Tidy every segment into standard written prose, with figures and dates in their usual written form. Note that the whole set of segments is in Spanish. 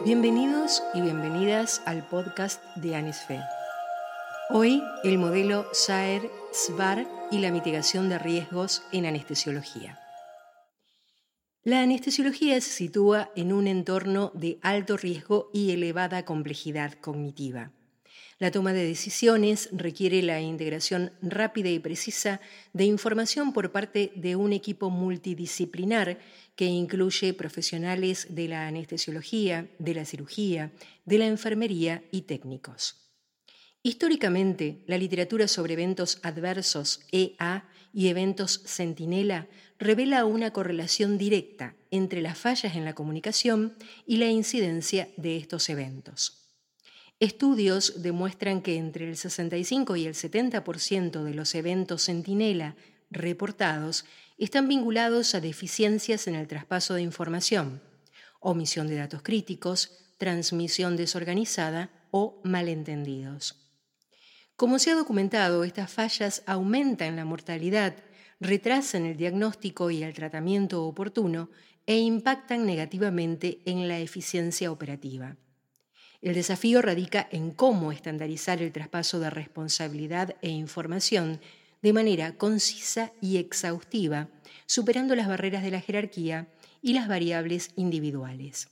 Bienvenidos y bienvenidas al podcast de ANESFE. Hoy, el modelo SAER-SBAR y la mitigación de riesgos en anestesiología. La anestesiología se sitúa en un entorno de alto riesgo y elevada complejidad cognitiva. La toma de decisiones requiere la integración rápida y precisa de información por parte de un equipo multidisciplinar que incluye profesionales de la anestesiología, de la cirugía, de la enfermería y técnicos. Históricamente, la literatura sobre eventos adversos EA y eventos centinela revela una correlación directa entre las fallas en la comunicación y la incidencia de estos eventos. Estudios demuestran que entre el 65 y el 70% de los eventos centinela reportados están vinculados a deficiencias en el traspaso de información, omisión de datos críticos, transmisión desorganizada o malentendidos. Como se ha documentado, estas fallas aumentan la mortalidad, retrasan el diagnóstico y el tratamiento oportuno e impactan negativamente en la eficiencia operativa. El desafío radica en cómo estandarizar el traspaso de responsabilidad e información de manera concisa y exhaustiva, superando las barreras de la jerarquía y las variables individuales.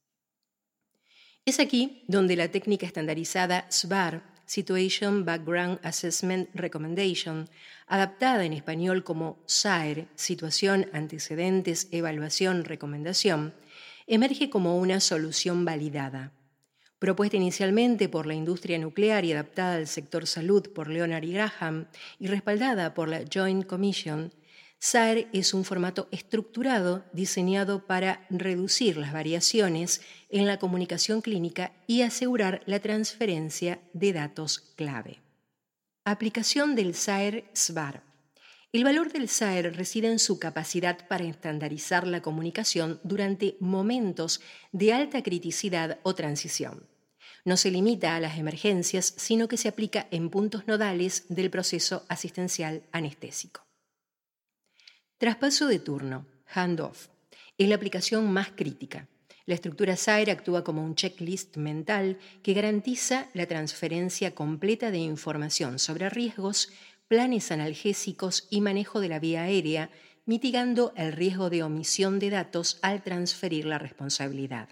Es aquí donde la técnica estandarizada SBAR, Situation Background Assessment Recommendation, adaptada en español como SAER, Situación, Antecedentes, Evaluación, Recomendación, emerge como una solución validada. Propuesta inicialmente por la industria nuclear y adaptada al sector salud por Leonard y Graham y respaldada por la Joint Commission, SAER es un formato estructurado diseñado para reducir las variaciones en la comunicación clínica y asegurar la transferencia de datos clave. Aplicación del SAER-SBAR. El valor del SAER reside en su capacidad para estandarizar la comunicación durante momentos de alta criticidad o transición. No se limita a las emergencias, sino que se aplica en puntos nodales del proceso asistencial anestésico. Traspaso de turno, handoff, es la aplicación más crítica. La estructura SAER actúa como un checklist mental que garantiza la transferencia completa de información sobre riesgos, planes analgésicos y manejo de la vía aérea, mitigando el riesgo de omisión de datos al transferir la responsabilidad.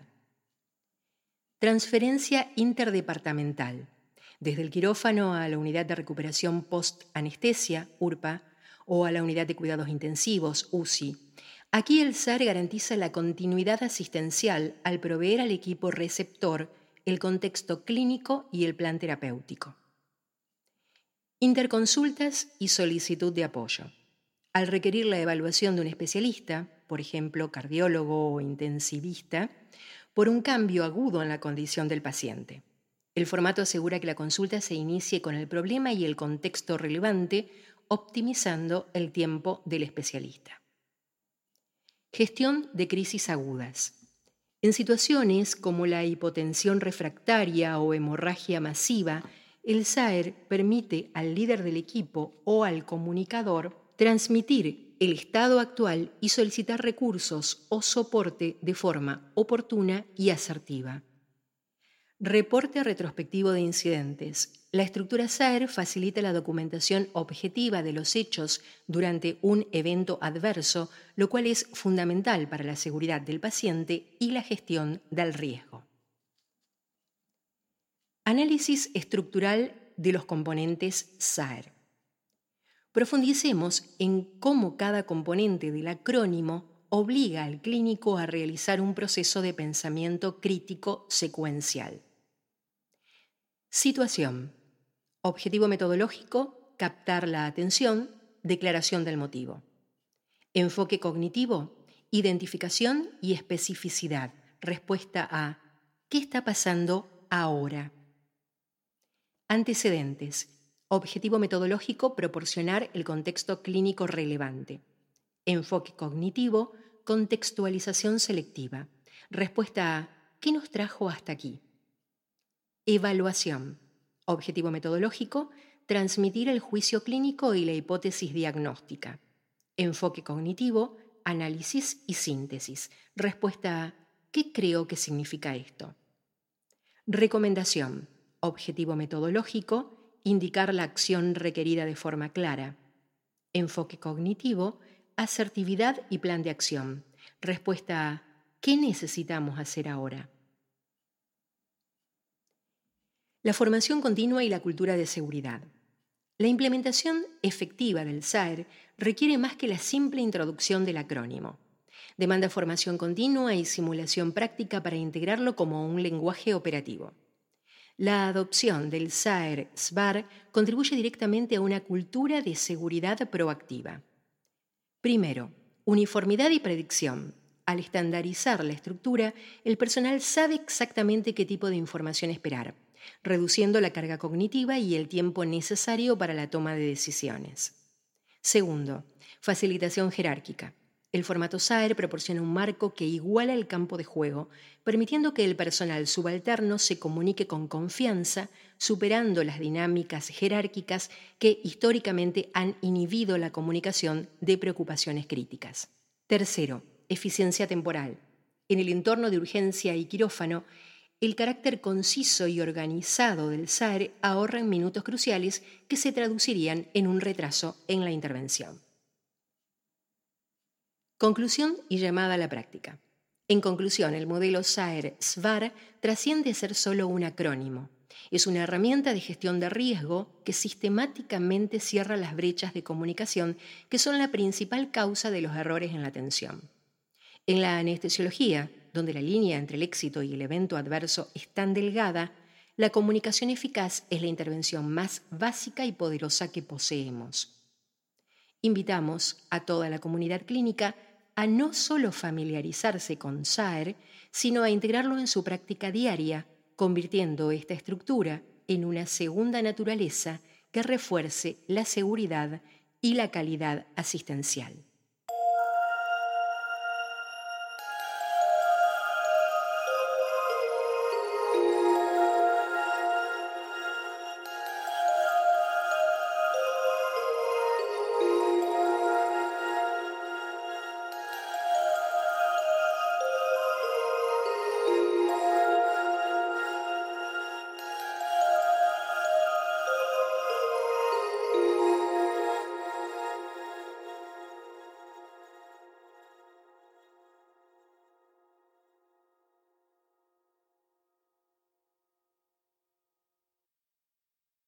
Transferencia interdepartamental, desde el quirófano a la unidad de recuperación post-anestesia, URPA, o a la unidad de cuidados intensivos, UCI. Aquí el SAER garantiza la continuidad asistencial al proveer al equipo receptor el contexto clínico y el plan terapéutico. Interconsultas y solicitud de apoyo. Al requerir la evaluación de un especialista, por ejemplo, cardiólogo o intensivista, por un cambio agudo en la condición del paciente. El formato asegura que la consulta se inicie con el problema y el contexto relevante, optimizando el tiempo del especialista. Gestión de crisis agudas. En situaciones como la hipotensión refractaria o hemorragia masiva, el SAER permite al líder del equipo o al comunicador transmitir el estado actual y solicitar recursos o soporte de forma oportuna y asertiva. Reporte retrospectivo de incidentes. La estructura SAER facilita la documentación objetiva de los hechos durante un evento adverso, lo cual es fundamental para la seguridad del paciente y la gestión del riesgo. Análisis estructural de los componentes SAER. Profundicemos en cómo cada componente del acrónimo obliga al clínico a realizar un proceso de pensamiento crítico secuencial. Situación. Objetivo metodológico, captar la atención, declaración del motivo. Enfoque cognitivo, identificación y especificidad, respuesta a ¿qué está pasando ahora? Antecedentes. Objetivo metodológico, proporcionar el contexto clínico relevante. Enfoque cognitivo, contextualización selectiva. Respuesta a ¿qué nos trajo hasta aquí? Evaluación. Objetivo metodológico, transmitir el juicio clínico y la hipótesis diagnóstica. Enfoque cognitivo, análisis y síntesis. Respuesta a ¿qué creo que significa esto? Recomendación: objetivo metodológico, indicar la acción requerida de forma clara. Enfoque cognitivo, asertividad y plan de acción. Respuesta a ¿qué necesitamos hacer ahora? La formación continua y la cultura de seguridad. La implementación efectiva del SAER requiere más que la simple introducción del acrónimo. Demanda formación continua y simulación práctica para integrarlo como un lenguaje operativo. La adopción del SAER-SBAR contribuye directamente a una cultura de seguridad proactiva. Primero, uniformidad y predicción. Al estandarizar la estructura, el personal sabe exactamente qué tipo de información esperar, reduciendo la carga cognitiva y el tiempo necesario para la toma de decisiones. Segundo, facilitación jerárquica. El formato SAER proporciona un marco que iguala el campo de juego, permitiendo que el personal subalterno se comunique con confianza, superando las dinámicas jerárquicas que históricamente han inhibido la comunicación de preocupaciones críticas. Tercero, eficiencia temporal. En el entorno de urgencia y quirófano, el carácter conciso y organizado del SAER ahorra en minutos cruciales que se traducirían en un retraso en la intervención. Conclusión y llamada a la práctica. En conclusión, el modelo SAER-SBAR trasciende ser solo un acrónimo. Es una herramienta de gestión de riesgo que sistemáticamente cierra las brechas de comunicación que son la principal causa de los errores en la atención. En la anestesiología, donde la línea entre el éxito y el evento adverso es tan delgada, la comunicación eficaz es la intervención más básica y poderosa que poseemos. Invitamos a toda la comunidad clínica a no solo familiarizarse con SAER, sino a integrarlo en su práctica diaria, convirtiendo esta estructura en una segunda naturaleza que refuerce la seguridad y la calidad asistencial.